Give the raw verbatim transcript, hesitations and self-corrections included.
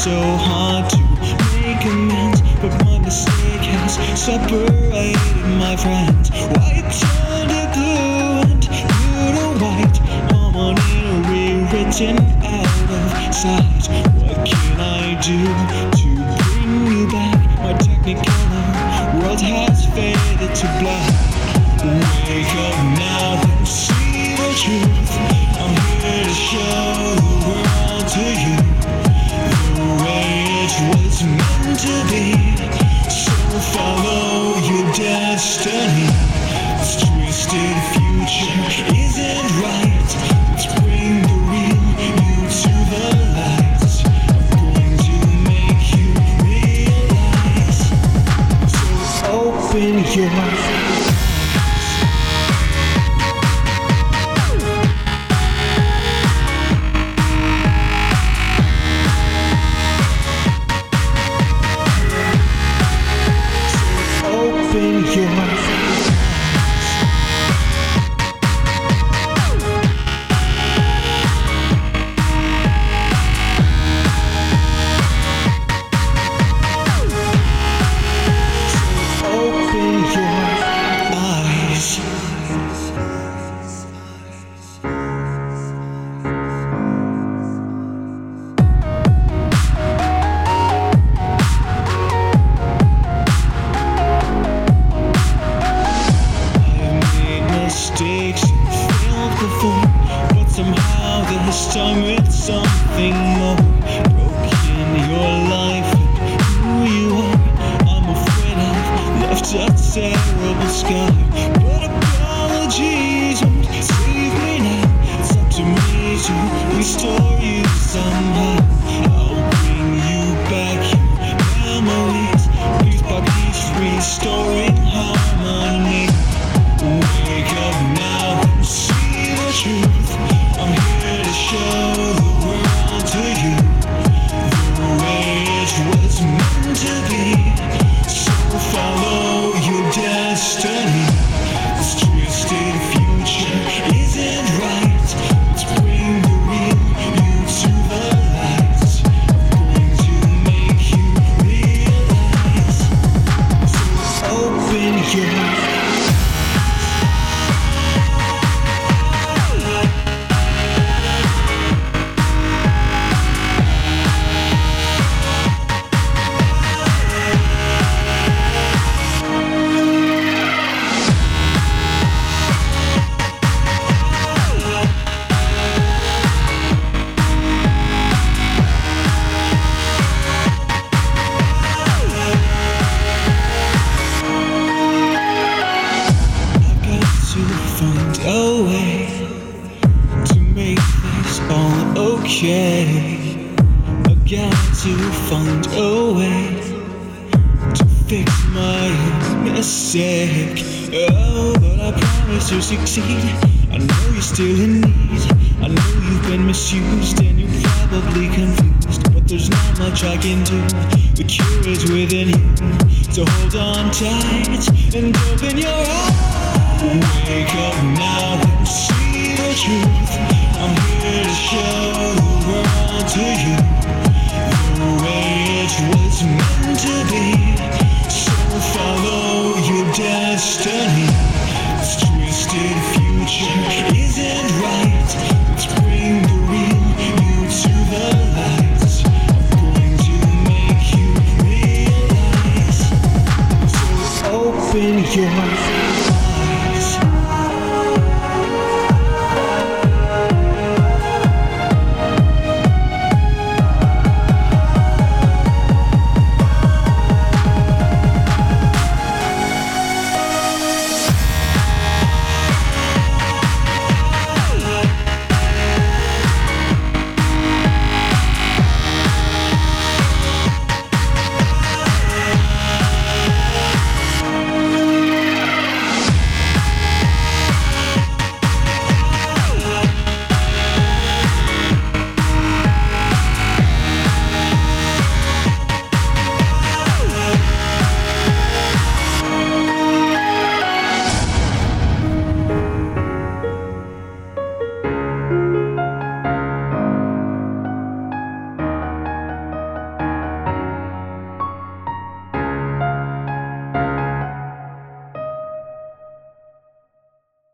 so hard to make amends, but my mistake has separated my friends. White turned to blue and blue to white, harmony rewritten out of sight. What can I do to bring you back? My technicolor world has faded to black. Wake up now and see the truth. I'm here to show the world to you the way it was meant to be. So follow your destiny. This twisted future isn't right. Let's bring the real you to the light. I'm going to make you realize. So open your eyes. Open your eyes. Mistakes failed before, but somehow this time it's something more. Broken your life and who you are. I'm afraid I've left a terrible scar, but apologies won't save me now. It's up to me to restore you somehow. I'll bring you back your memories, piece by piece, restoring harmony. Wake up now and see the truth. I'm here to show the world to you the way it was meant to be. So follow your destiny. This twisted future isn't right. Let's bring the real you to the light. I'm going to make you realize. So open your eyes. Find a way to make this all okay. I've got to find a way to fix my mistake. Oh, but I promise to succeed. I know you're still in need. I know you've been misused and you're probably confused, but there's not much I can do. The cure is within you, so hold on tight and open your eyes. Wake up now and see the truth.